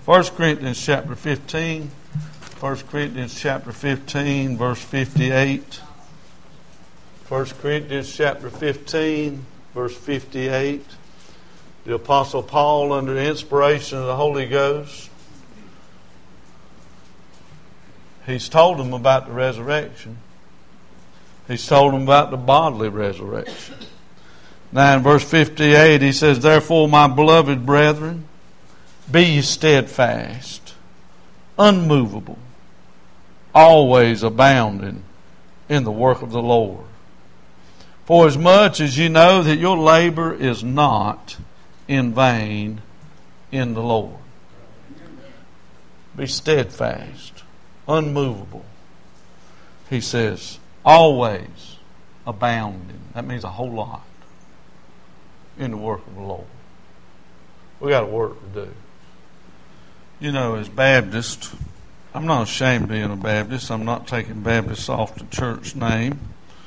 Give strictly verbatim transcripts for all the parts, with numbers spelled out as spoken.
First Corinthians chapter fifteen. First Corinthians chapter fifteen, verse fifty-eight. First Corinthians chapter fifteen, verse fifty-eight. The Apostle Paul, under the inspiration of the Holy Ghost, he's told them about the resurrection. He's told them about the bodily resurrection. Now in verse fifty-eight he says, "Therefore, my beloved brethren, be ye steadfast, unmovable, always abounding in the work of the Lord. For as much as ye know that your labor is not in vain in the Lord." Be steadfast, unmovable. He says, always abounding. That means a whole lot in the work of the Lord. We got work to do. You know, as Baptists, I'm not ashamed of being a Baptist. I'm not taking Baptist off the church name.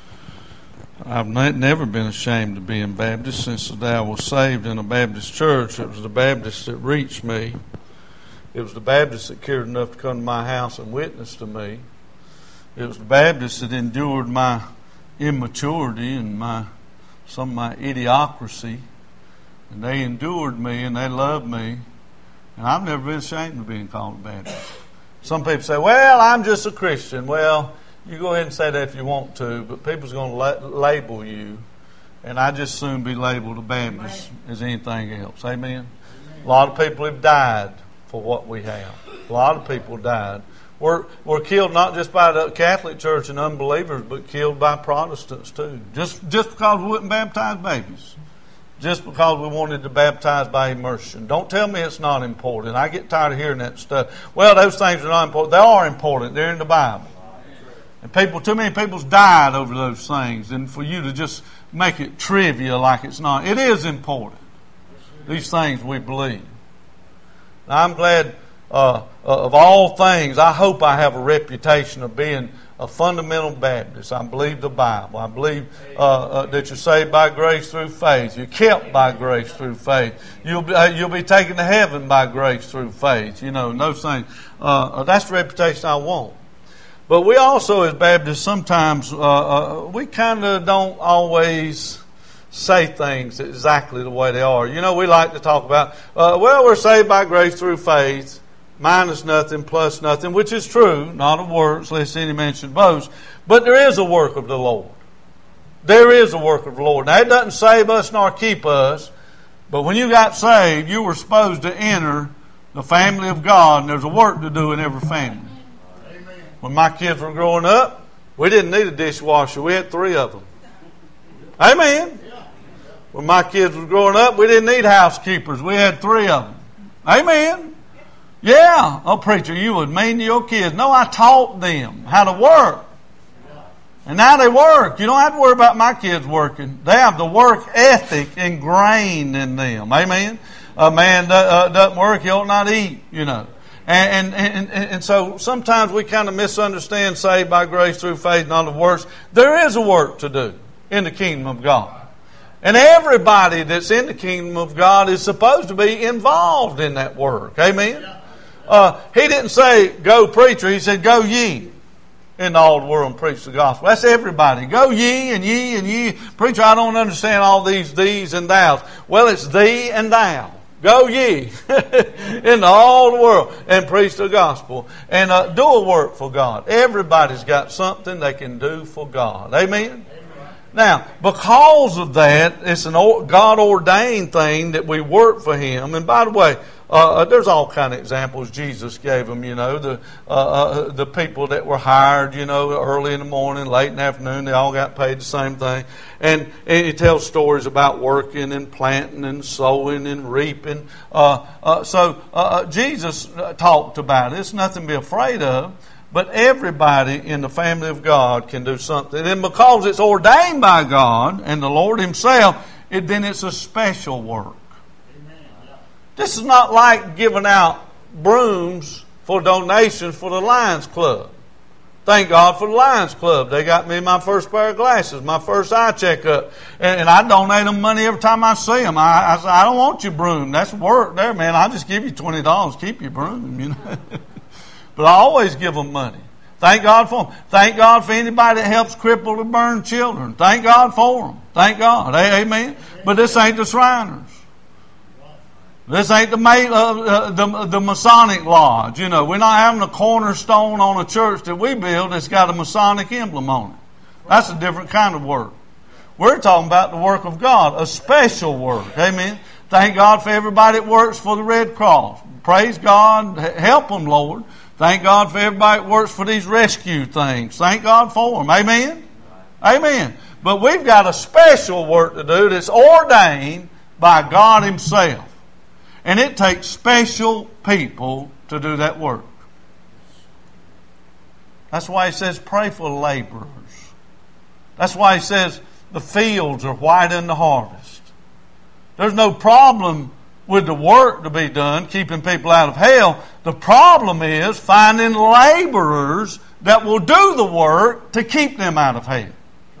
I've never been ashamed of being Baptist since the day I was saved in a Baptist church. It was the Baptist that reached me. It was the Baptist that cared enough to come to my house and witness to me. It was the Baptist that endured my immaturity and my some of my idiocracy. And they endured me and they loved me. And I've never been ashamed of being called a Baptist. Some people say, well, I'm just a Christian. Well, you go ahead and say that if you want to, but people's going to la- label you. And I just soon be labeled a Baptist as anything else. Amen? Amen? A lot of people have died for what we have. A lot of people died. We're, we're killed not just by the Catholic Church and unbelievers, but killed by Protestants too. Just, just because we wouldn't baptize babies. Just because we wanted to baptize by immersion. Don't tell me it's not important. I get tired of hearing that stuff. Well, those things are not important. They are important. They're in the Bible. And people, too many people's died over those things. And for you to just make it trivia like it's not. It is important. These things we believe. Now, I'm glad uh, of all things, I hope I have a reputation of being a fundamental Baptist. I believe the Bible. I believe uh, uh, that you're saved by grace through faith. You're kept by grace through faith. You'll be, uh, you'll be taken to heaven by grace through faith. You know, those things. Uh, that's the reputation I want. But we also, as Baptists, sometimes uh, uh, we kind of don't always say things exactly the way they are. You know, we like to talk about, uh, well, we're saved by grace through faith. Minus nothing, plus nothing, which is true, not of works, lest any man should boast. But there is a work of the Lord. There is a work of the Lord. Now, it doesn't save us nor keep us, but when you got saved, you were supposed to enter the family of God, and there's a work to do in every family. Amen. When my kids were growing up, we didn't need a dishwasher. We had three of them. Amen. When my kids were growing up, we didn't need housekeepers. We had three of them. Amen. Yeah. Oh, preacher, you would mean to your kids. No, I taught them how to work. And now they work. You don't have to worry about my kids working. They have the work ethic ingrained in them. Amen? A man uh, doesn't work, he ought not eat, you know. And, and, and, and so sometimes we kind of misunderstand saved by grace through faith, not of works. There is a work to do in the kingdom of God. And everybody that's in the kingdom of God is supposed to be involved in that work. Amen? Uh, he didn't say, go preacher. He said, go ye into all the world and preach the gospel. That's everybody. Go ye and ye and ye. Preacher, I don't understand all these these and thous. Well, it's thee and thou. Go ye into all the world and preach the gospel. And uh, do a work for God. Everybody's got something they can do for God. Amen? Now, because of that, it's an God-ordained thing that we work for Him. And by the way, uh, there's all kind of examples Jesus gave them, you know. The uh, uh, the people that were hired, you know, early in the morning, late in the afternoon, they all got paid the same thing. And, and He tells stories about working and planting and sowing and reaping. Uh, uh, so uh, Jesus talked about it. It's nothing to be afraid of. But everybody in the family of God can do something. And because it's ordained by God and the Lord Himself, it, then it's a special work. Amen. This is not like giving out brooms for donations for the Lions Club. Thank God for the Lions Club. They got me my first pair of glasses, my first eye checkup. And, and I donate them money every time I see them. I, I say, I don't want your broom. That's work there, man. I'll just give you twenty dollars. Keep your broom, you know. But I always give them money. Thank God for them. Thank God for anybody that helps crippled or burned children. Thank God for them. Thank God. Amen. But this ain't the Shriners. This ain't the, uh, the the Masonic Lodge. You know, we're not having a cornerstone on a church that we build that's got a Masonic emblem on it. That's a different kind of work. We're talking about the work of God, a special work. Amen. Thank God for everybody that works for the Red Cross. Praise God. Help them, Lord. Thank God for everybody that works for these rescue things. Thank God for them. Amen. Amen. But we've got a special work to do that's ordained by God Himself. And it takes special people to do that work. That's why He says pray for laborers. That's why He says the fields are white in the harvest. There's no problem with the work to be done, keeping people out of hell. The problem is finding laborers that will do the work to keep them out of hell.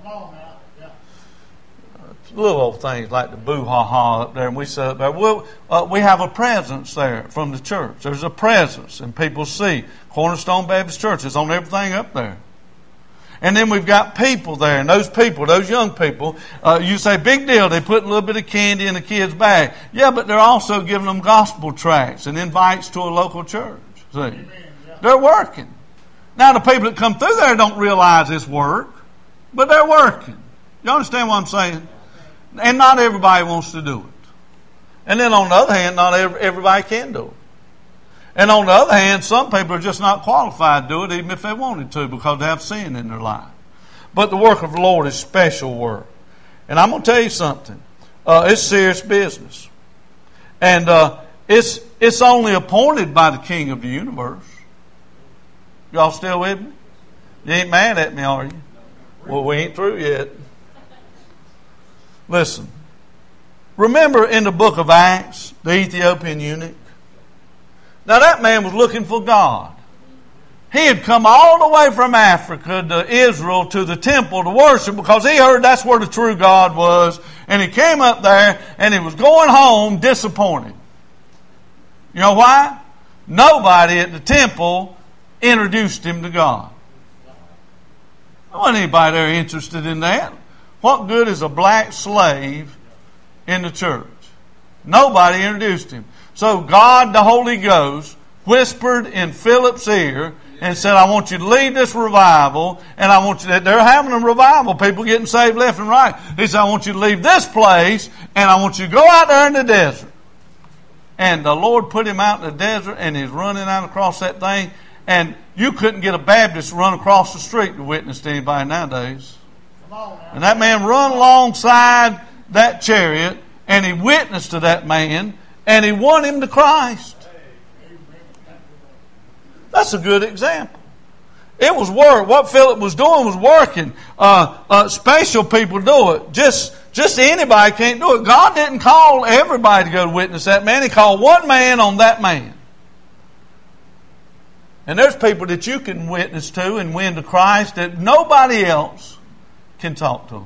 Little old things like the boo-ha-ha up there, and we sit up there. We'll, uh, we have a presence there from the church. There's a presence, and people see Cornerstone Baptist Church is on everything up there. And then we've got people there, and those people, those young people, uh, you say, big deal, they put a little bit of candy in the kid's bag. Yeah, but they're also giving them gospel tracts and invites to a local church. See? Amen, yeah. They're working. Now, the people that come through there don't realize it's work, but they're working. You understand what I'm saying? And not everybody wants to do it. And then on the other hand, not everybody can do it. And on the other hand, some people are just not qualified to do it even if they wanted to because they have sin in their life. But the work of the Lord is special work. And I'm going to tell you something. Uh, it's serious business. And uh, it's, it's only appointed by the King of the universe. Y'all still with me? You ain't mad at me, are you? Well, we ain't through yet. Listen, remember in the book of Acts, the Ethiopian eunuch? Now that man was looking for God. He had come all the way from Africa to Israel to the temple to worship because he heard that's where the true God was. And he came up there and he was going home disappointed. You know why? Nobody at the temple introduced him to God. There wasn't anybody there interested in that. What good is a black slave in the church? Nobody introduced him. So God, the Holy Ghost, whispered in Philip's ear and said, I want you to lead this revival, and I want you to, they're having a revival, people getting saved left and right. He said, I want you to leave this place, and I want you to go out there in the desert. And the Lord put him out in the desert, and he's running out across that thing, and you couldn't get a Baptist to run across the street to witness to anybody nowadays. And that man run alongside that chariot, and he witnessed to that man, and he won him to Christ. That's a good example. It was work. What Philip was doing was working. Uh, uh, special people do it. Just, just anybody can't do it. God didn't call everybody to go to witness that man. He called one man on that man. And there's people that you can witness to and win to Christ that nobody else can talk to them.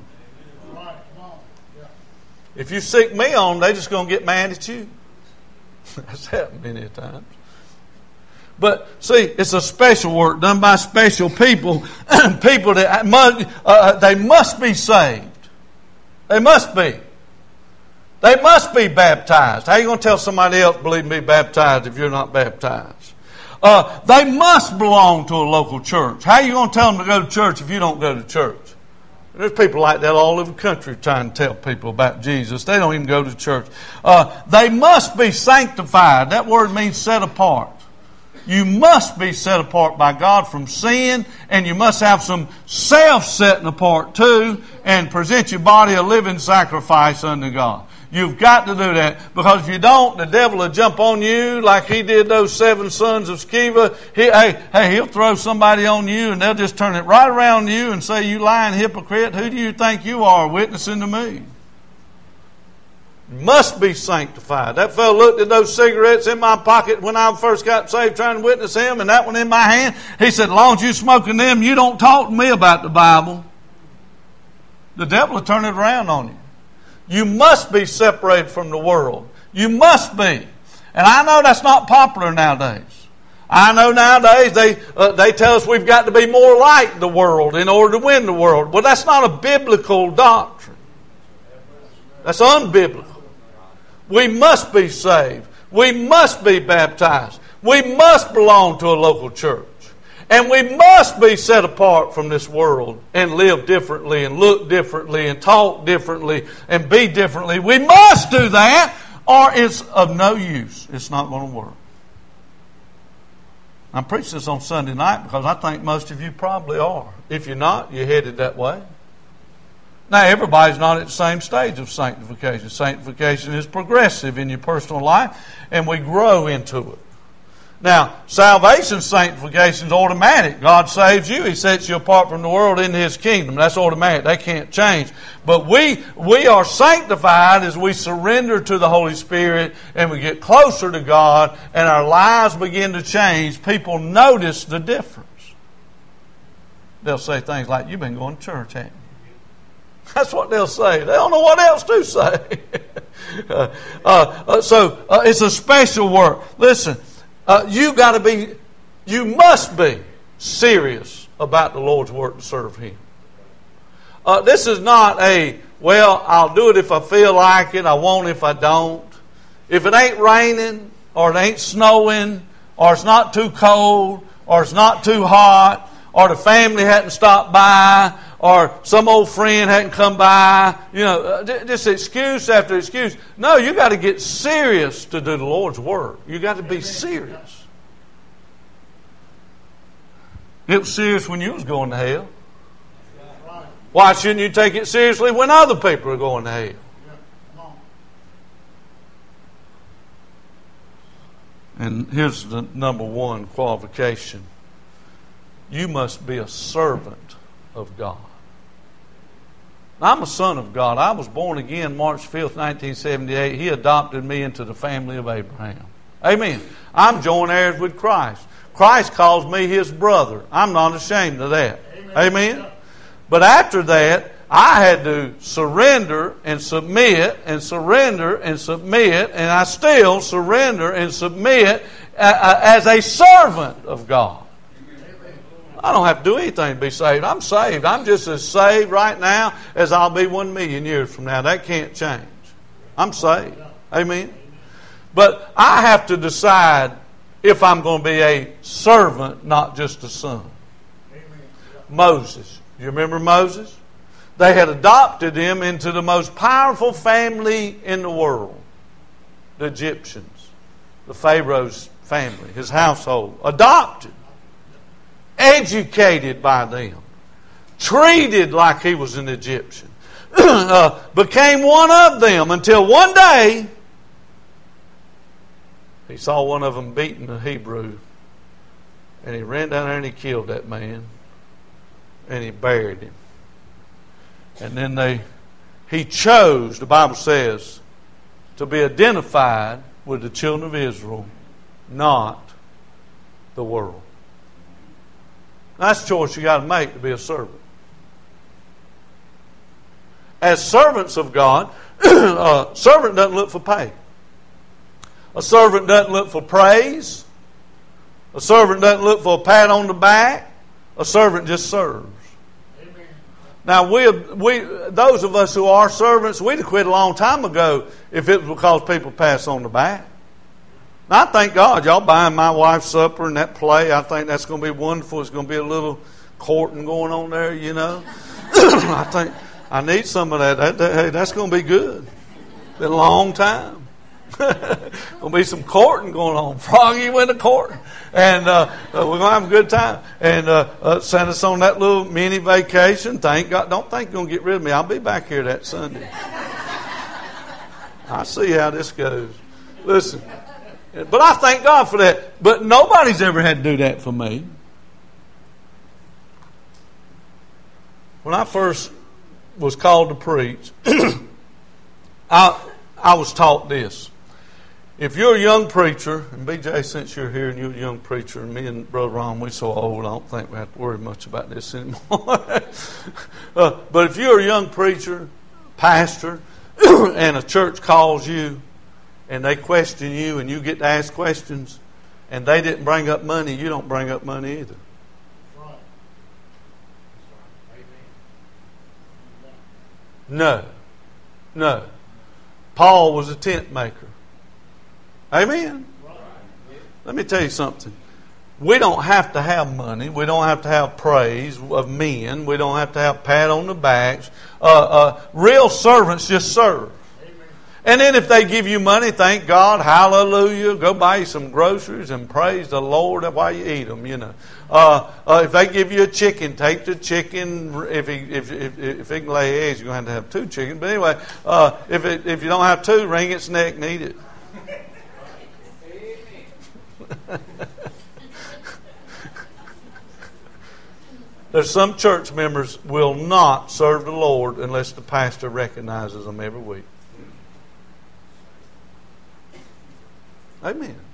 If you seek me on, they're just going to get mad at you. That's happened many times. But see, it's a special work done by special people. People that must, uh, they must be saved. They must be. They must be baptized. How are you going to tell somebody else, believe me, baptized if you're not baptized? Uh, they must belong to a local church. How are you going to tell them to go to church if you don't go to church? There's people like that all over the country trying to tell people about Jesus. They don't even go to church. Uh, they must be sanctified. That word means set apart. You must be set apart by God from sin, and you must have some self-setting apart too, and present your body a living sacrifice unto God. You've got to do that, because if you don't, the devil will jump on you like he did those seven sons of Sceva. He, hey, hey, he'll throw somebody on you, and they'll just turn it right around you and say, you lying hypocrite, who do you think you are witnessing to me? Must be sanctified. That fellow looked at those cigarettes in my pocket when I first got saved trying to witness him, and that one in my hand. He said, as long as you're smoking them, you don't talk to me about the Bible. The devil will turn it around on you. You must be separated from the world. You must be. And I know that's not popular nowadays. I know nowadays they uh, they tell us we've got to be more like the world in order to win the world. Well, that's not a biblical doctrine. That's unbiblical. We must be saved. We must be baptized. We must belong to a local church. And we must be set apart from this world and live differently and look differently and talk differently and be differently. We must do that or it's of no use. It's not going to work. I'm preaching this on Sunday night because I think most of you probably are. If you're not, you're headed that way. Now, everybody's not at the same stage of sanctification. Sanctification is progressive in your personal life, and we grow into it. Now, salvation sanctification is automatic. God saves you. He sets you apart from the world into His kingdom. That's automatic. That can't change. But we we are sanctified as we surrender to the Holy Spirit and we get closer to God and our lives begin to change. People notice the difference. They'll say things like, you've been going to church, haven't you? That's what they'll say. They don't know what else to say. uh, uh, so uh, it's a special work. Listen. Uh, you got to be, you must be serious about the Lord's work to serve Him. Uh, this is not a, well, I'll do it if I feel like it, I won't if I don't. If it ain't raining, or it ain't snowing, or it's not too cold, or it's not too hot, or the family hadn't stopped by, or some old friend hadn't come by, you know, just excuse after excuse. No, you got to get serious to do the Lord's work. You got to be serious. It was serious when you was going to hell. Why shouldn't you take it seriously when other people are going to hell? And here's the number one qualification. You must be a servant of God. I'm a son of God. I was born again March fifth, nineteen seventy-eight. He adopted me into the family of Abraham. Amen. I'm joint heirs with Christ. Christ calls me His brother. I'm not ashamed of that. Amen. Amen. But after that, I had to surrender and submit and surrender and submit, and I still surrender and submit as a servant of God. I don't have to do anything to be saved. I'm saved. I'm just as saved right now as I'll be one million years from now. That can't change. I'm saved. Amen. But I have to decide if I'm going to be a servant, not just a son. Moses. You remember Moses? They had adopted him into the most powerful family in the world. The Egyptians. The Pharaoh's family. His household. Adopted. Educated by them, treated like he was an Egyptian, uh, became one of them until one day he saw one of them beating a Hebrew, and he ran down there and he killed that man, and he buried him. And then they, he chose, the Bible says, to be identified with the children of Israel, not the world. That's a choice you got to make to be a servant. As servants of God, a servant doesn't look for pay. A servant doesn't look for praise. A servant doesn't look for a pat on the back. A servant just serves. Amen. Now, we, we, those of us who are servants, we'd have quit a long time ago if it was because people pass on the back. I thank God y'all buying my wife's supper and that play. I think that's going to be wonderful. It's going to be a little courting going on there, you know. I think I need some of that. that, that hey, that's going to be good. Been a long time. Going to be some courting going on. Froggy went to courting. And uh, uh, we're going to have a good time. And uh, uh, send us on that little mini vacation. Thank God. Don't think you're going to get rid of me. I'll be back here that Sunday. I see how this goes. Listen. But I thank God for that. But nobody's ever had to do that for me. When I first was called to preach, I, I was taught this. If you're a young preacher, and B J, since you're here and you're a young preacher, and me and Brother Ron, we're so old, I don't think we have to worry much about this anymore. uh, but if you're a young preacher, pastor, and a church calls you, and they question you, and you get to ask questions, and they didn't bring up money, you don't bring up money either. No. No. Paul was a tent maker. Amen. Let me tell you something. We don't have to have money. We don't have to have praise of men. We don't have to have pat on the backs. Uh, uh, real servants just serve. And then if they give you money, thank God, hallelujah, go buy you some groceries and praise the Lord while you eat them, you know. Uh, uh, if they give you a chicken, take the chicken. If he, if, if, if he can lay eggs, you're going to have to have two chickens. But anyway, uh, if, it, if you don't have two, wring its neck and eat it. There's some church members will not serve the Lord unless the pastor recognizes them every week. Amen.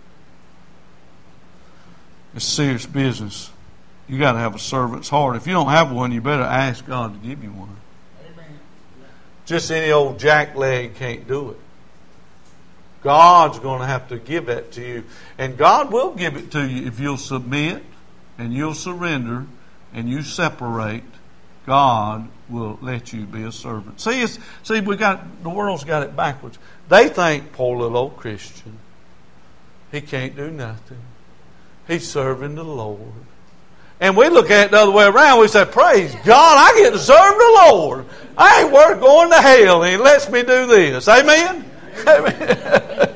It's serious business. You got to have a servant's heart. If you don't have one, you better ask God to give you one. Amen. Just any old jackleg can't do it. God's going to have to give that to you. And God will give it to you if you'll submit and you'll surrender and you separate. God will let you be a servant. See, it's, see, we got the world's got it backwards. They think, poor little old Christian, he can't do nothing. He's serving the Lord. And we look at it the other way around. We say, praise God, I get to serve the Lord. I ain't worth going to hell, and He lets me do this. Amen? Amen.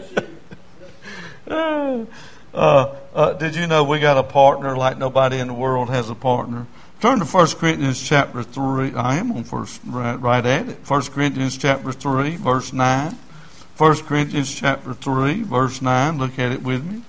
uh, uh, did you know we got a partner like nobody in the world has a partner? Turn to First Corinthians chapter three. I am on first right, right at it. First Corinthians chapter three, verse nine. First Corinthians chapter three, verse nine. Look at it with me.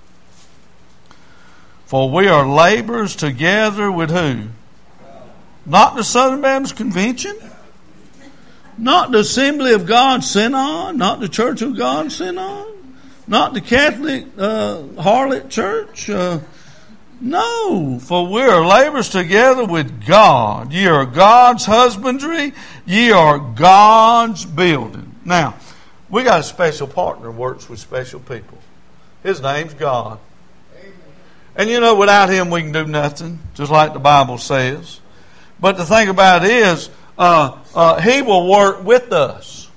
For we are laborers together with who? Not the Southern Baptist Convention? Not the Assembly of God Synod? Not the Church of God Synod? Not the Catholic uh, Harlot Church? Uh, no, for we are laborers together with God. Ye are God's husbandry. Ye are God's building. Now, we got a special partner who works with special people. His name's God. Amen. And you know, without Him we can do nothing, just like the Bible says. But the thing about it is, uh, uh, He will work with us.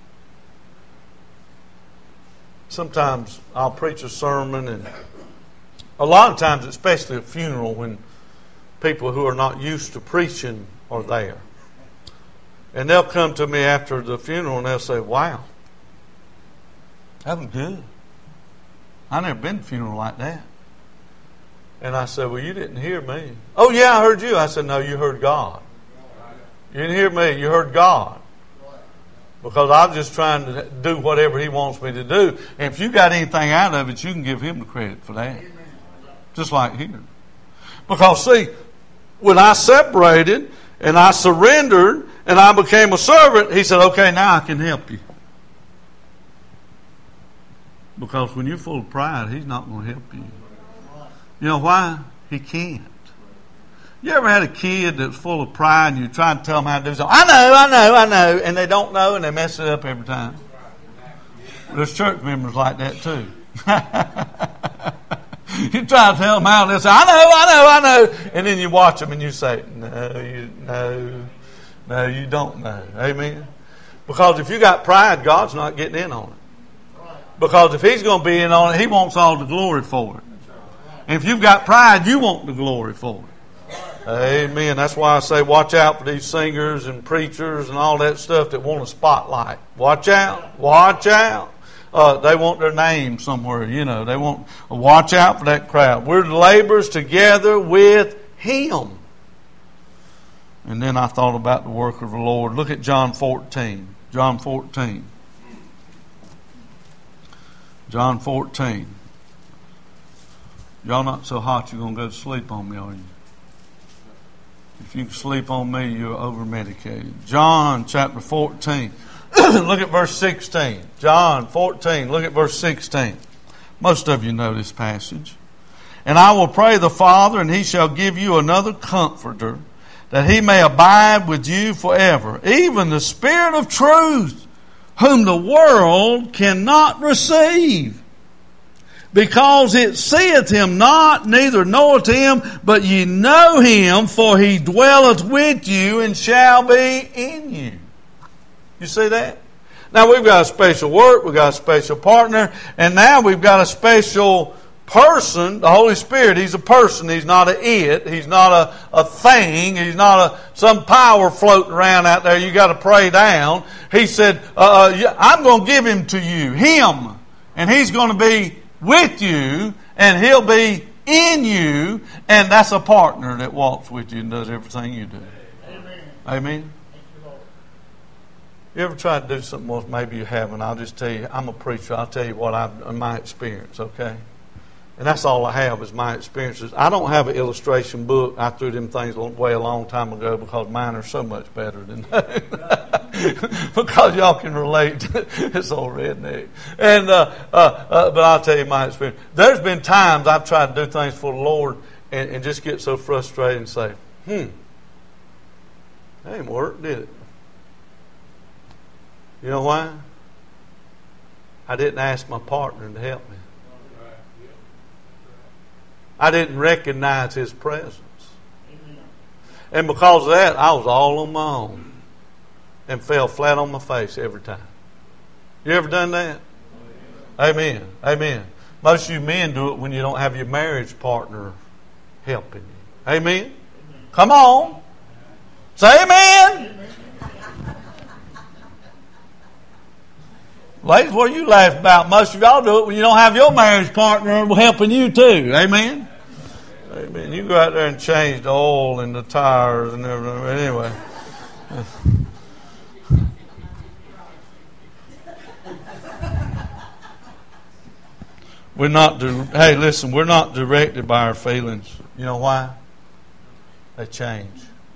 Sometimes I'll preach a sermon, and a lot of times, especially a funeral, when people who are not used to preaching are there. And they'll come to me after the funeral and they'll say, wow, that was good. I've never been to a funeral like that. And I said, well, you didn't hear me. Oh, yeah, I heard you. I said, no, you heard God. You didn't hear me. You heard God. Because I'm just trying to do whatever He wants me to do. And if you got anything out of it, you can give Him the credit for that. Just like here. Because, see, when I separated and I surrendered and I became a servant, He said, okay, now I can help you. Because when you're full of pride, He's not going to help you. You know why? He can't. You ever had a kid that's full of pride and you try to tell them how to do something? I know, I know, I know. And they don't know and they mess it up every time. There's church members like that too. You try to tell them how, and they say, I know, I know, I know. And then you watch them and you say, no, you, no, no, you don't know. Amen? Because if you got pride, God's not getting in on it. Because if He's going to be in on it, He wants all the glory for it. And if you've got pride, you want the glory for it. Amen. That's why I say watch out for these singers and preachers and all that stuff that want a spotlight. Watch out. Watch out. Uh, they want their name somewhere, you know. They want, watch out for that crowd. We're laborers together with Him. And then I thought about the work of the Lord. Look at John fourteen. John fourteen. John fourteen. Y'all not so hot you're going to go to sleep on me, are you? If you can sleep on me, you're over-medicated. John chapter fourteen. Look at verse sixteen. John fourteen, look at verse sixteen. Most of you know this passage. And I will pray the Father, and He shall give you another Comforter, that He may abide with you forever, even the Spirit of truth, whom the world cannot receive, because it seeth Him not, neither knoweth Him, but ye know Him, for He dwelleth with you and shall be in you. You see that? Now we've got a special work, we've got a special partner, and now we've got a special person, the Holy Spirit. He's a person. He's not a it. He's not a, a thing. He's not a some power floating around out there you got to pray down. He said, uh, I'm going to give Him to you, Him, and He's going to be with you, and He'll be in you, and that's a partner that walks with you and does everything you do. Amen. Amen. You ever tried to do something else? Maybe you haven't. I'll just tell you, I'm a preacher. I'll tell you what I've, in my experience, okay? And that's all I have is my experiences. I don't have an illustration book. I threw them things away a long time ago because mine are so much better than that. Because y'all can relate to this old redneck. And, uh, uh, uh, but I'll tell you my experience. There's been times I've tried to do things for the Lord and, and just get so frustrated and say, hmm, that ain't work, did it? You know why? I didn't ask my partner to help me. I didn't recognize His presence. And because of that, I was all on my own and fell flat on my face every time. You ever done that? Amen. Amen. Most of you men do it when you don't have your marriage partner helping you. Amen. Come on. Say amen. Ladies, what are you laughing about? Most of y'all do it when you don't have your marriage partner helping you too. Amen? Amen. You go out there and change the oil and the tires and everything. Anyway. We're not, hey, listen, we're not directed by our feelings. You know why? They change.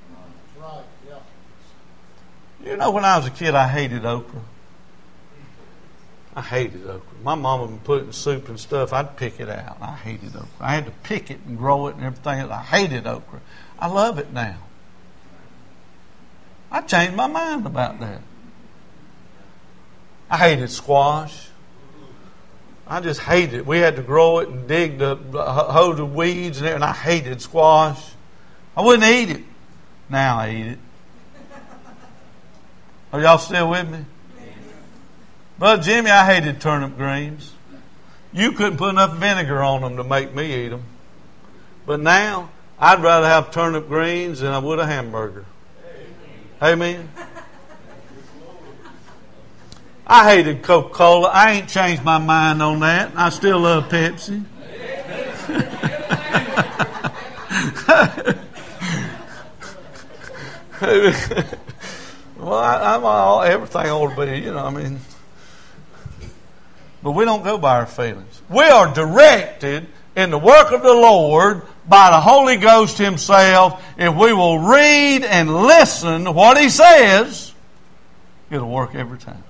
You know, when I was a kid, I hated okra. I hated okra. My mama would put it in soup and stuff. I'd pick it out. I hated okra. I had to pick it and grow it and everything. I hated okra. I love it now. I changed my mind about that. I hated squash. I just hated it. We had to grow it and dig the hoe the weeds and everything. I hated squash. I wouldn't eat it. Now I eat it. Are y'all still with me? Brother Jimmy, I hated turnip greens. You couldn't put enough vinegar on them to make me eat them. But now, I'd rather have turnip greens than I would a hamburger. Amen. I hated Coca-Cola. I ain't changed my mind on that. I still love Pepsi. Well, I, I'm all, everything ought to be, you know, I mean. But we don't go by our feelings. We are directed in the work of the Lord by the Holy Ghost Himself. If we will read and listen to what He says, it'll work every time.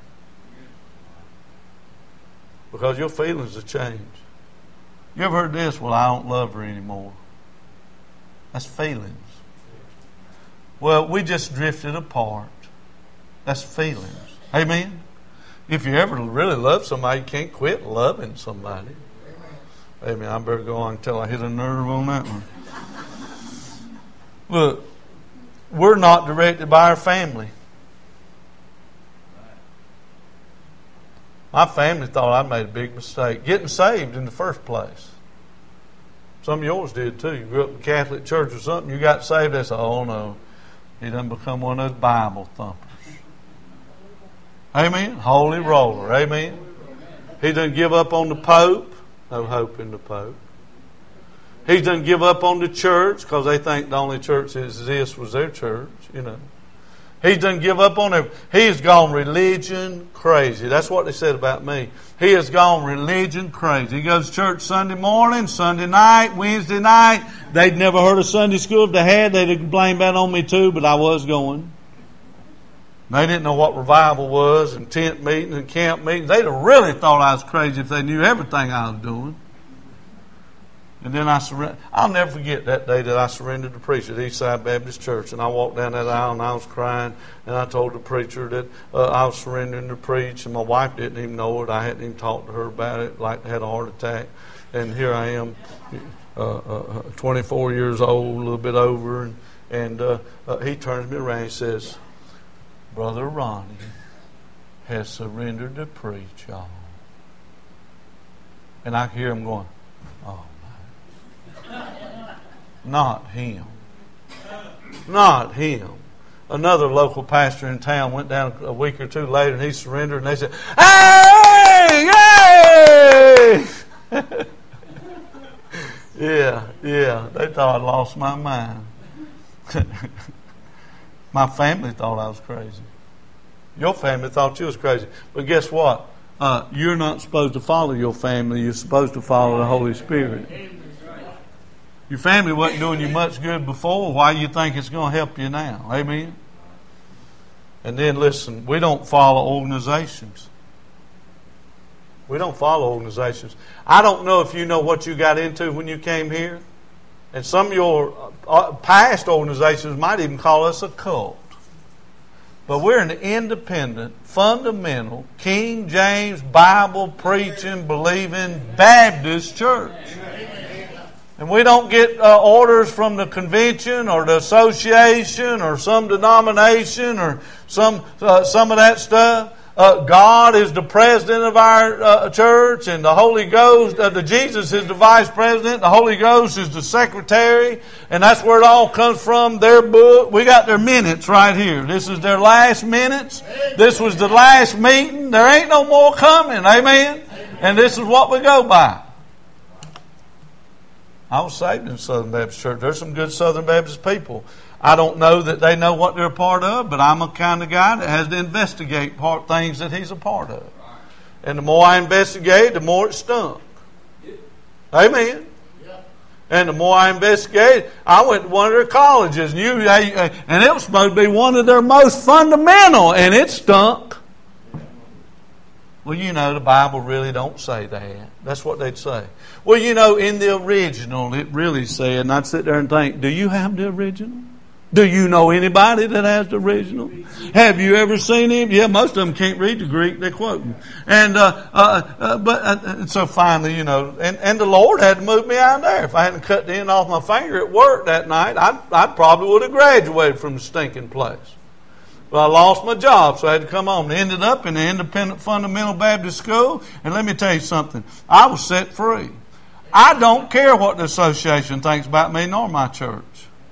Because your feelings will change. You ever heard this? Well, I don't love her anymore. That's feelings. Well, we just drifted apart. That's feelings. Amen? If you ever really love somebody, you can't quit loving somebody. Amen. I better go on until I hit a nerve on that one. Look, we're not directed by our family. My family thought I made a big mistake getting saved in the first place. Some of yours did too. You grew up in the Catholic church or something, you got saved, they said, oh no, he done become one of those Bible thumpers. Amen. Holy roller. Amen. He done give up on the Pope. No hope in the Pope. He done give up on the church because they think the only church that exists was their church. You know. He done give up on it. He has gone religion crazy. That's what they said about me. He has gone religion crazy. He goes to church Sunday morning, Sunday night, Wednesday night. They'd never heard of Sunday school. If they had, they'd have blamed that on me too, but I was going. They didn't know what revival was and tent meetings and camp meetings. They'd have really thought I was crazy if they knew everything I was doing. And then I surrendered. I'll never forget that day that I surrendered to preach at Eastside Baptist Church. And I walked down that aisle and I was crying. And I told the preacher that uh, I was surrendering to preach. And my wife didn't even know it. I hadn't even talked to her about it. Like I had a heart attack. And here I am, uh, uh, twenty-four years old, a little bit over. And, and uh, uh, he turns me around and says, Brother Ronnie has surrendered to preach, y'all. And I hear him going, oh, not him. Not him. Another local pastor in town went down a week or two later and he surrendered and they said, hey, hey! yeah, yeah. They thought I lost my mind. My family thought I was crazy. Your family thought you was crazy. But guess what? Uh, you're not supposed to follow your family. You're supposed to follow the Holy Spirit. Your family wasn't doing you much good before. Why do you think it's going to help you now? Amen? And then listen, we don't follow organizations. We don't follow organizations. I don't know if you know what you got into when you came here. And some of your past organizations might even call us a cult. But we're an independent, fundamental, King James, Bible preaching, believing Baptist church. And we don't get uh, orders from the convention or the association or some denomination or some uh, some of that stuff. Uh, God is the president of our uh, church, and the Holy Ghost, uh, the Jesus is the vice president, the Holy Ghost is the secretary, and that's where it all comes from. Their book, we got their minutes right here. This is their last minutes. This was the last meeting. There ain't no more coming. Amen. And this is what we go by. I was saved in Southern Baptist Church. There's some good Southern Baptist people. I don't know that they know what they're a part of, but I'm a kind of guy that has to investigate part things that he's a part of. And the more I investigate, the more it stunk. Amen. And the more I investigated, I went to one of their colleges, and, you, and it was supposed to be one of their most fundamental, and it stunk. Well, you know, the Bible really don't say that. That's what they'd say. Well, you know, in the original, it really said, and I'd sit there and think, do you have the original? Do you know anybody that has the original? Have you ever seen him? Yeah, most of them can't read the Greek. They quote him. And, uh, uh, uh, but, uh, so finally, you know, and, and the Lord had to move me out of there. If I hadn't cut the end off my finger at work that night, I, I probably would have graduated from the stinking place. But I lost my job, so I had to come home. I ended up in the Independent Fundamental Baptist School, and let me tell you something. I was set free. I don't care what the association thinks about me, nor my church.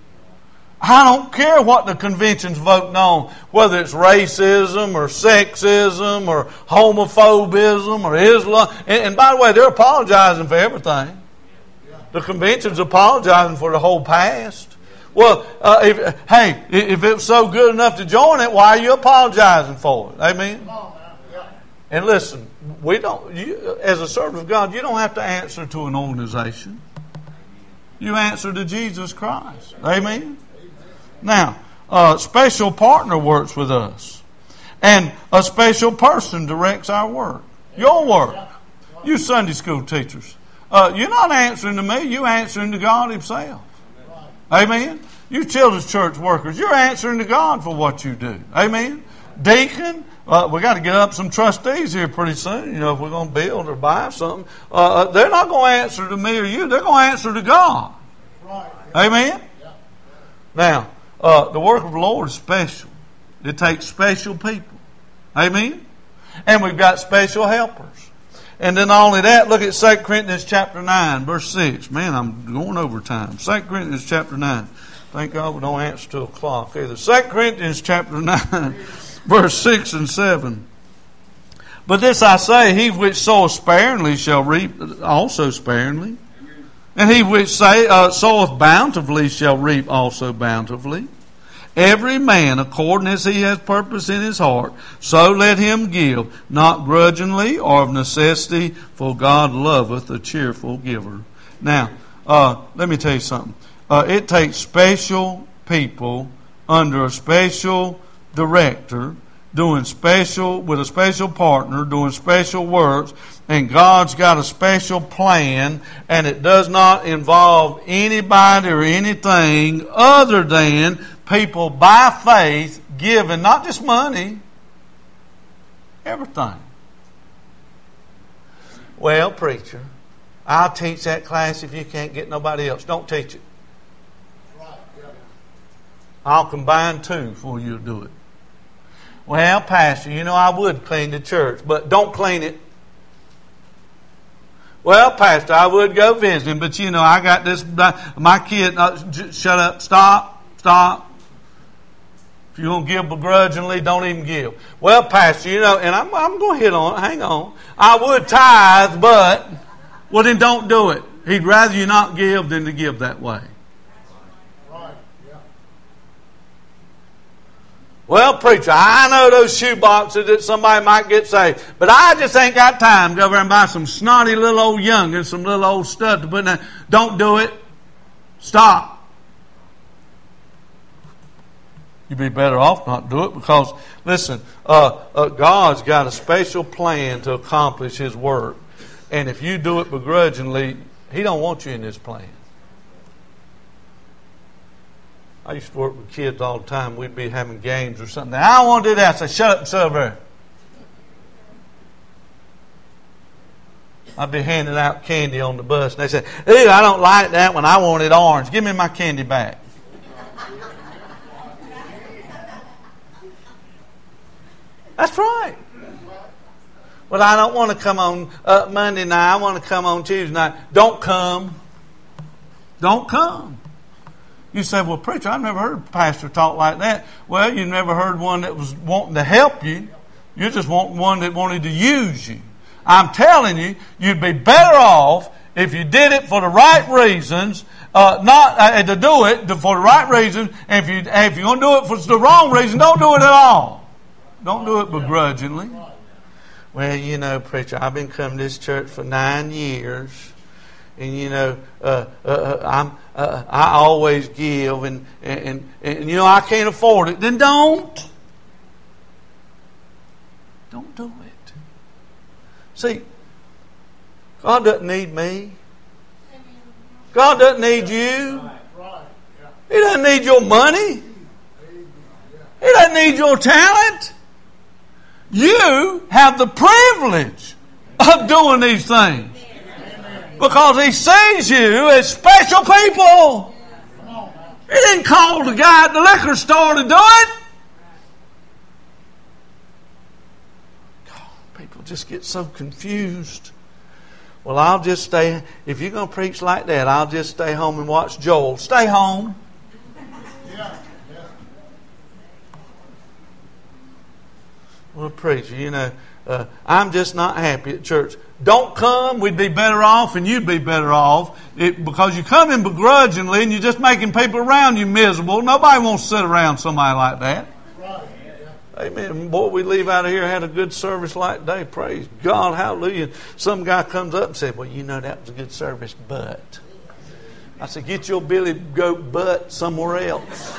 I don't care what the convention's voting on, whether it's racism or sexism or homophobism or Islam. And, and by the way, they're apologizing for everything. The convention's apologizing for the whole past. Well, uh, if, hey, if it's so good enough to join it, why are you apologizing for it? Amen? And listen, we don't. You, as a servant of God, you don't have to answer to an organization. You answer to Jesus Christ. Amen? Now, a special partner works with us. And a special person directs our work. Your work. You Sunday school teachers. Uh, you're not answering to me. You're answering to God Himself. Amen? You children's church workers, you're answering to God for what you do. Amen? Deacon, uh, we got to get up some trustees here pretty soon. You know, if we're going to build or buy something. Uh, they're not going to answer to me or you. They're going to answer to God. Amen? Now, Uh, the work of the Lord is special. It takes special people. Amen? And we've got special helpers. And then not only that, look at Second Corinthians chapter nine, verse six. Man, I'm going over time. Second Corinthians chapter nine. Thank God we don't answer to a clock either. Second Corinthians chapter nine, verse six and seven. But this I say, he which soweth sparingly shall reap also sparingly. And he which say, uh, soweth bountifully shall reap also bountifully. Every man according as he has purpose in his heart, so let him give, not grudgingly or of necessity, for God loveth a cheerful giver. Now, uh, let me tell you something. Uh, it takes special people under a special director, doing special, with a special partner, doing special works, and God's got a special plan, and it does not involve anybody or anything other than people by faith giving, not just money, everything. Well, preacher, I'll teach that class if you can't get nobody else. Don't teach it. I'll combine two for you to do it. Well, Pastor, you know I would clean the church, but don't clean it. Well, Pastor, I would go visiting, but you know I got this, my kid, uh, shut up, stop, stop. If you're going to give begrudgingly, don't even give. Well, Pastor, you know, and I'm, I'm going to hit on it, hang on. I would tithe, but, well then don't do it. He'd rather you not give than to give that way. Well, preacher, I know those shoe boxes that somebody might get saved, but I just ain't got time to go over and buy some snotty little old young and some little old stuff to put in there. Don't do it. Stop. You'd be better off not do it because, listen, uh, uh, God's got a special plan to accomplish His work. And if you do it begrudgingly, He don't want you in His plan. I used to work with kids all the time. We'd be having games or something. I don't want to do that. I say, shut up and sit over there. I'd be handing out candy on the bus. And they said, ooh, I don't like that one. I want it orange. Give me my candy back. That's right. Well, I don't want to come on uh, Monday night. I want to come on Tuesday night. Don't come. Don't come. You say, well, preacher, I've never heard a pastor talk like that. Well, you never heard one that was wanting to help you. You just want one that wanted to use you. I'm telling you, you'd be better off if you did it for the right reasons, uh, not uh, to do it for the right reasons. And if, you, if you're going to do it for the wrong reason, don't do it at all. Don't do it begrudgingly. Well, you know, preacher, I've been coming to this church for nine years. And, you know, uh, uh, I'm, uh, I always give, and, and, and, you know, I can't afford it. Then don't. Don't do it. See, God doesn't need me. God doesn't need you. He doesn't need your money. He doesn't need your talent. You have the privilege of doing these things. Because He sees you as special people. He didn't call the guy at the liquor store to do it. God, people just get so confused. Well, I'll just stay. If you're going to preach like that, I'll just stay home and watch Joel. Stay home. Yeah. Yeah. Well, preacher, you know, uh, I'm just not happy at church. Don't come, we'd be better off, and you'd be better off. It, because you come in begrudgingly and you're just making people around you miserable. Nobody wants to sit around somebody like that. Right. Amen. Boy, we leave out of here, had a good service like today. Praise God, hallelujah. Some guy comes up and said, well, you know that was a good service, but. I said, get your Billy Goat butt somewhere else.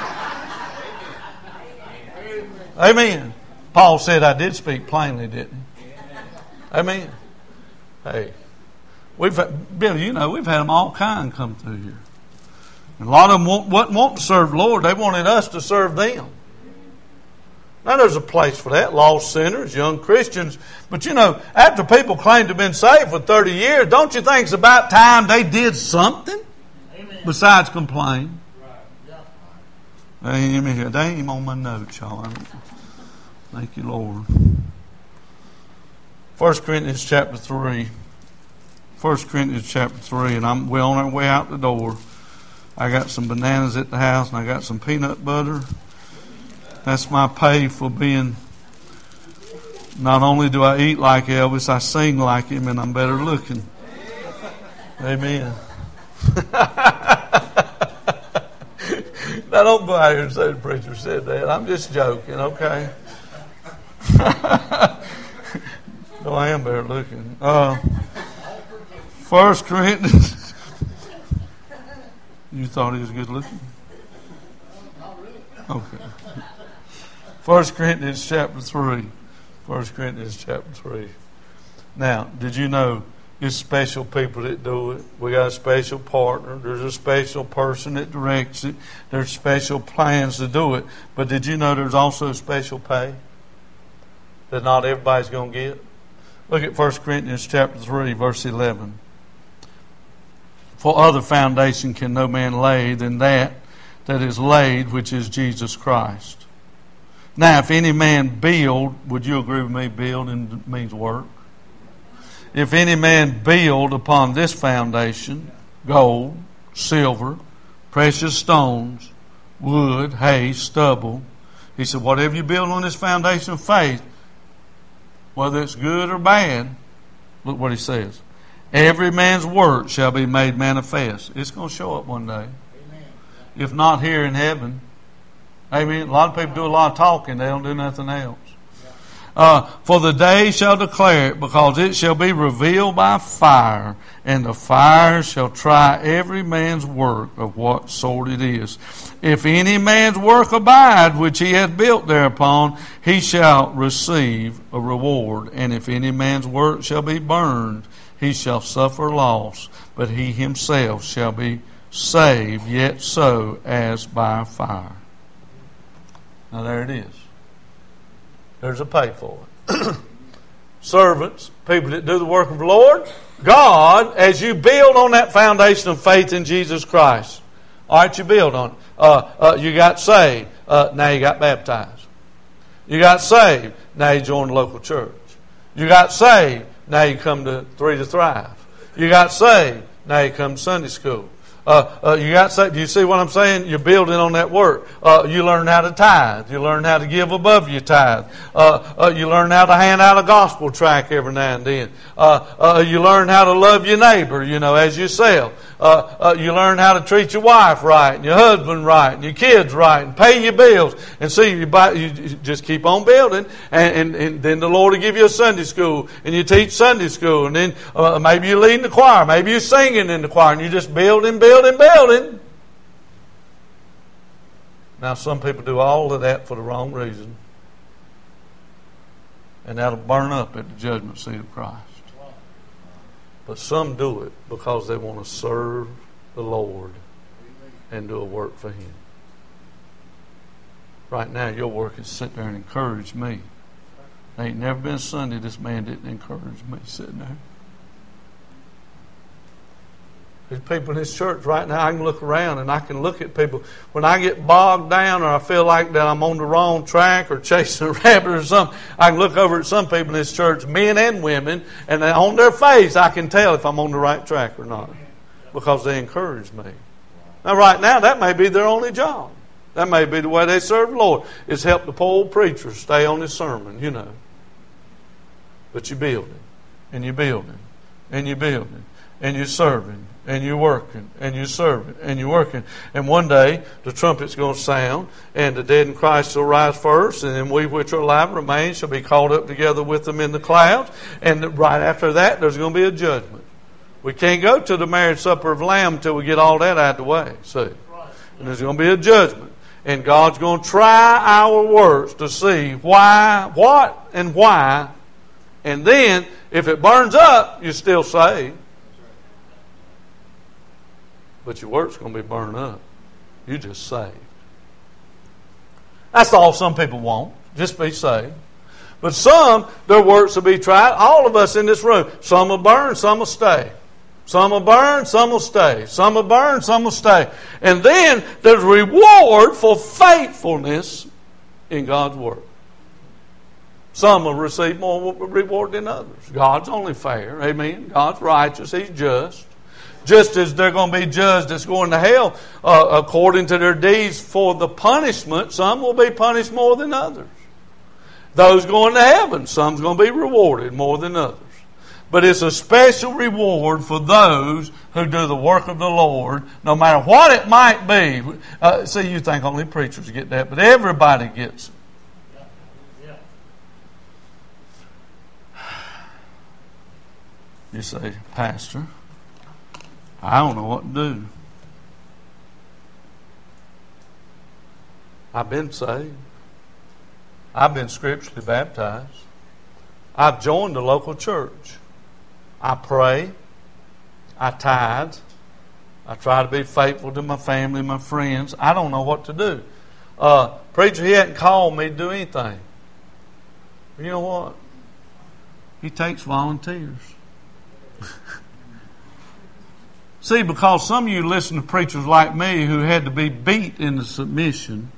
Amen. Paul said I did speak plainly, didn't he? Amen. Hey, we've had, Billy, you know, we've had them all kind come through here. And a lot of them want, wasn't wanting to serve the Lord. They wanted us to serve them. Now, there's a place for that. Lost sinners, young Christians. But, you know, after people claim to have been saved for thirty years, don't you think it's about time they did something? Amen. Besides complain? Right. Yeah. Hey, let me hear. They ain't on my notes, y'all. Thank you, Lord. First Corinthians chapter three. First Corinthians chapter three, and I'm we're on our way out the door. I got some bananas at the house, and I got some peanut butter. That's my pay for being. Not only do I eat like Elvis, I sing like him, and I'm better looking. Amen. Now don't go out here and say the preacher said that. I'm just joking, okay? No, I am better looking. Uh, First Corinthians. You thought he was good looking? Okay. First Corinthians chapter three. First Corinthians chapter three. Now, did you know it's special people that do it? We got a special partner. There's a special person that directs it. There's special plans to do it. But did you know there's also special pay that not everybody's going to get? Look at First Corinthians chapter three, verse eleven. For other foundation can no man lay than that that is laid, which is Jesus Christ. Now, if any man build, would you agree with me, building means work? If any man build upon this foundation, gold, silver, precious stones, wood, hay, stubble, he said, whatever you build on this foundation of faith, whether it's good or bad, look what he says. Every man's work shall be made manifest. It's going to show up one day. Amen. If not here in heaven. Amen. A lot of people do a lot of talking. They don't do nothing else. Uh, for the day shall declare it, because it shall be revealed by fire, and the fire shall try every man's work of what sort it is. If any man's work abide, which he hath built thereupon, he shall receive a reward. And if any man's work shall be burned, he shall suffer loss, but he himself shall be saved, yet so as by fire. Now there it is. There's a pay for it. Servants, people that do the work of the Lord, God, as you build on that foundation of faith in Jesus Christ, all right, you build on it. Uh, uh, you got saved. Uh, now you got baptized. You got saved. Now you join the local church. You got saved. Now you come to Three to Thrive. You got saved. Now you come to Sunday school. Uh, uh, you got saved. Do you see what I'm saying? You're building on that work. Uh, you learn how to tithe. You learn how to give above your tithe. Uh, uh, you learn how to hand out a gospel tract every now and then. Uh, uh, you learn how to love your neighbor, you know, as yourself. Uh, uh, you learn how to treat your wife right, and your husband right, and your kids right, and pay your bills. And see, you, buy, you just keep on building, and, and, and then the Lord will give you a Sunday school, and you teach Sunday school, and then uh, maybe you're leading the choir, maybe you're singing in the choir, and you just building, building, building. Now, some people do all of that for the wrong reason, and that'll burn up at the judgment seat of Christ. But some do it because they want to serve the Lord and do a work for Him. Right now, your work is sit there and encourage me. There ain't never been a Sunday this man didn't encourage me sitting there. There's people in this church right now, I can look around and I can look at people. When I get bogged down or I feel like that I'm on the wrong track or chasing a rabbit or something, I can look over at some people in this church, men and women, and on their face I can tell if I'm on the right track or not. Because they encourage me. Now right now that may be their only job. That may be the way they serve the Lord, is help the poor old preacher stay on his sermon, you know. But you're building, and you're building, and you're building, and you're serving, and you're working, and you're serving, and you're working. And one day, the trumpet's going to sound, and the dead in Christ shall rise first, and then we which are alive and remain shall be caught up together with them in the clouds. And right after that, there's going to be a judgment. We can't go to the marriage supper of the Lamb until we get all that out of the way, see. And there's going to be a judgment. And God's going to try our works to see why, what, and why. And then, if it burns up, you're still saved. But your work's going to be burned up. You're just saved. That's all some people want. Just be saved. But some, their works will be tried. All of us in this room. Some will burn, some will stay. Some will burn, some will stay. Some will burn, some will stay. And then there's reward for faithfulness in God's Word. Some will receive more reward than others. God's only fair. Amen. God's righteous. He's just. Just as they're going to be judged that's going to hell uh, according to their deeds for the punishment, some will be punished more than others. Those going to heaven, some's going to be rewarded more than others. But it's a special reward for those who do the work of the Lord, no matter what it might be. Uh, see, you think only preachers get that, but everybody gets it. Yeah. Yeah. You say, Pastor, I don't know what to do. I've been saved. I've been scripturally baptized. I've joined the local church. I pray. I tithe. I try to be faithful to my family, my friends. I don't know what to do. Uh, preacher, he hadn't called me to do anything. You know what? He takes volunteers. See, because some of you listen to preachers like me who had to be beat into submission.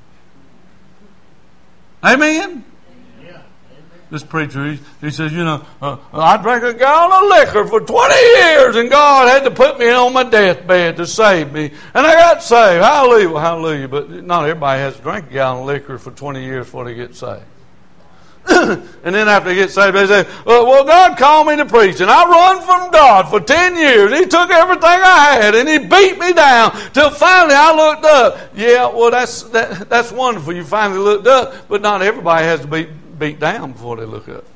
Amen? Yeah. This preacher, he, he says, you know, uh, I drank a gallon of liquor for twenty years and God had to put me on my deathbed to save me. And I got saved. Hallelujah, hallelujah. But not everybody has to drink a gallon of liquor for twenty years before they get saved. And then after they get saved, they say, well, God called me to preach, and I run from God for ten years. He took everything I had, and He beat me down till finally I looked up. Yeah, well, that's that, that's wonderful. You finally looked up, but not everybody has to be beat down before they look up.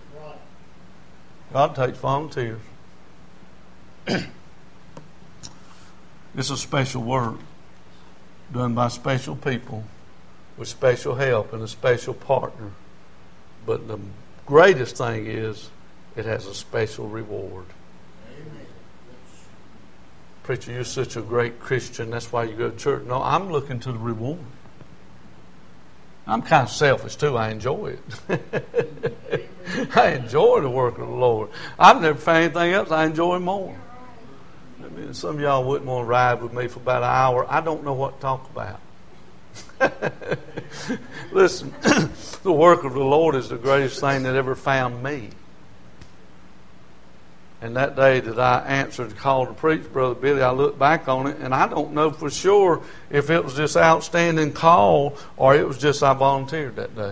God takes volunteers. It's a special work done by special people with special help and a special partner. But the greatest thing is it has a special reward. Amen. Preacher, you're such a great Christian. That's why you go to church. No, I'm looking to the reward. I'm kind of selfish too. I enjoy it. I enjoy the work of the Lord. I've never found anything else I enjoy more. I mean, some of y'all wouldn't want to ride with me for about an hour. I don't know what to talk about. Listen, the work of the Lord is the greatest thing that ever found me. And that day that I answered the call to preach, Brother Billy, I look back on it, and I don't know for sure if it was this outstanding call or it was just I volunteered that day.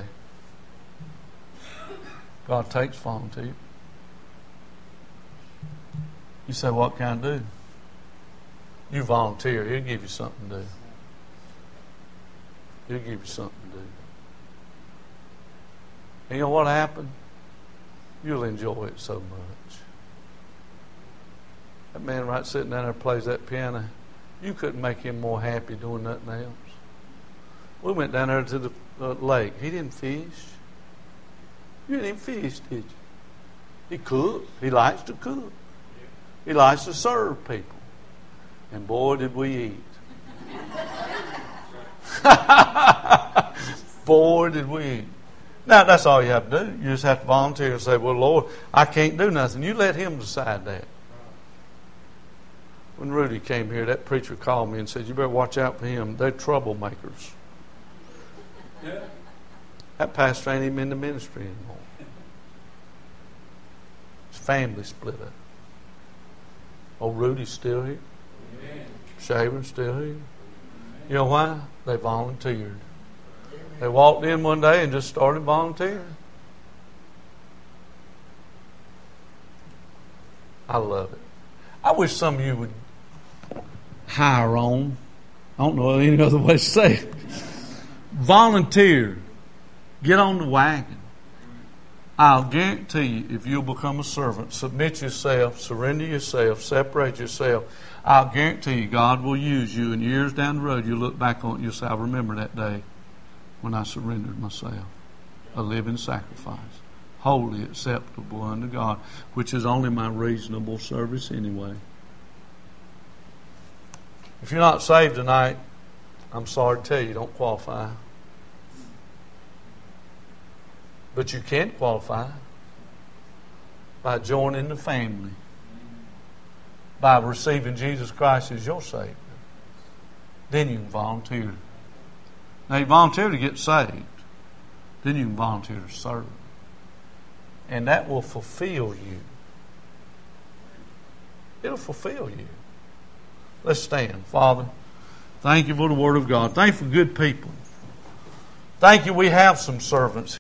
God takes volunteers. You say, what can I do? You volunteer, He'll give you something to do. He'll give you something to do. And you know what happened? You'll enjoy it so much. That man right sitting down there plays that piano. You couldn't make him more happy doing nothing else. We went down there to the uh, lake. He didn't fish. You didn't even fish, did you? He cooked. He likes to cook. He likes to serve people. And boy, did we eat. Boy, did we eat. Now, that's all you have to do. You just have to volunteer and say, well, Lord, I can't do nothing. You let Him decide that. When Rudy came here, that preacher called me and said, you better watch out for him. They're troublemakers. Yeah. That pastor ain't even in the ministry anymore. His family split up. Oh, Rudy's still here. Amen. Shaver's still here. Amen. You know why? They volunteered. Amen. They walked in one day and just started volunteering. I love it. I wish some of you would hire on. I don't know any other way to say it. Volunteer. Get on the wagon. I'll guarantee you, if you'll become a servant, submit yourself, surrender yourself, separate yourself, I'll guarantee you God will use you, and years down the road you'll look back on it and you'll say, I remember that day when I surrendered myself. A living sacrifice. Holy, acceptable unto God, which is only my reasonable service anyway. If you're not saved tonight, I'm sorry to tell you, you don't qualify. But you can qualify by joining the family, by receiving Jesus Christ as your Savior. Then you can volunteer. Now you volunteer to get saved. Then you can volunteer to serve. And that will fulfill you. It'll fulfill you. Let's stand. Father, thank you for the Word of God. Thank you for good people. Thank you we have some servants